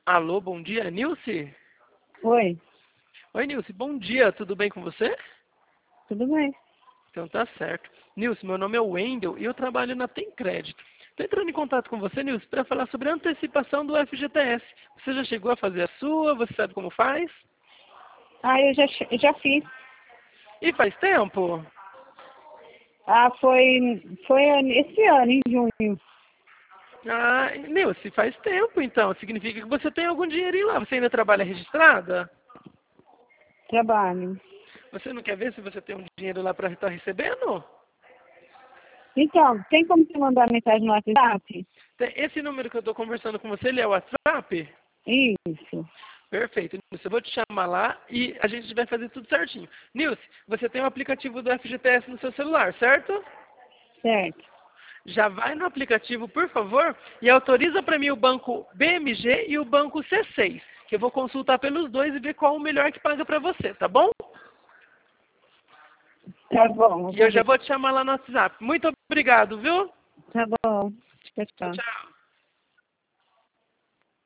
Alô, bom dia, Nilce? Oi, Oi, Nilce, bom dia, tudo bem com você? tudo bem? Então tá certo. Nilce, meu nome é Wendel e eu trabalho na Tem Crédito. Estou entrando em contato com você, Nilce, para falar sobre a antecipação do FGTS. Você já chegou a fazer a sua? Você sabe como faz? Eu já fiz. E faz tempo? Foi esse ano, em junho. Ah, Nilce, faz tempo então. Significa que você tem algum dinheirinho lá. Você ainda trabalha registrada? Trabalho. Você não quer ver se você tem um dinheiro lá para estar recebendo? Então, tem como você mandar mensagem no WhatsApp? Esse número que eu estou conversando com você, ele é o WhatsApp? Isso, Perfeito, Nilce. Eu vou te chamar lá e a gente vai fazer tudo certinho. Nilce, você tem o aplicativo do FGTS no seu celular, certo? certo. Já vai no aplicativo, por favor, e autoriza para mim o banco BMG e o banco C6, que eu vou consultar pelos dois e ver qual o melhor que paga para você, tá bom? Tá bom, eu E eu vou já ver. vou te chamar lá no WhatsApp. Muito obrigado, viu? Tá bom. Tchau, Tchau, tchau. tchau.